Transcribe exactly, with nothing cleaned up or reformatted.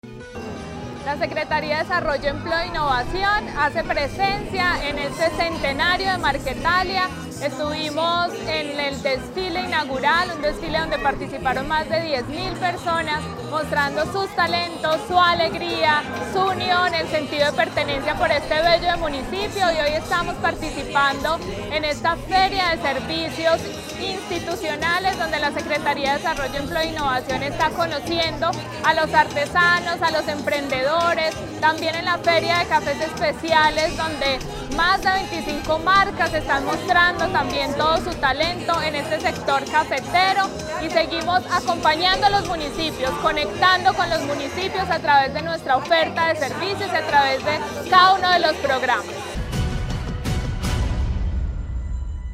La Secretaría de Desarrollo, Empleo e Innovación hace presencia en este centenario de Marquetalia. Estuvimos en el desfile inaugural, un desfile donde participaron más de diez mil personas, mostrando sus talentos, su alegría, su unión, el sentido de pertenencia por este bello municipio, y hoy estamos participando en esta feria de servicios institucionales donde la Secretaría de Desarrollo, Empleo e Innovación está conociendo a los artesanos, a los emprendedores, también en la feria de cafés especiales donde más de veinticinco marcas están mostrando también todo su talento en este sector cafetero, y seguimos acompañando a los municipios, conectando con los municipios a través de nuestra oferta de servicios y a través de cada uno de los programas.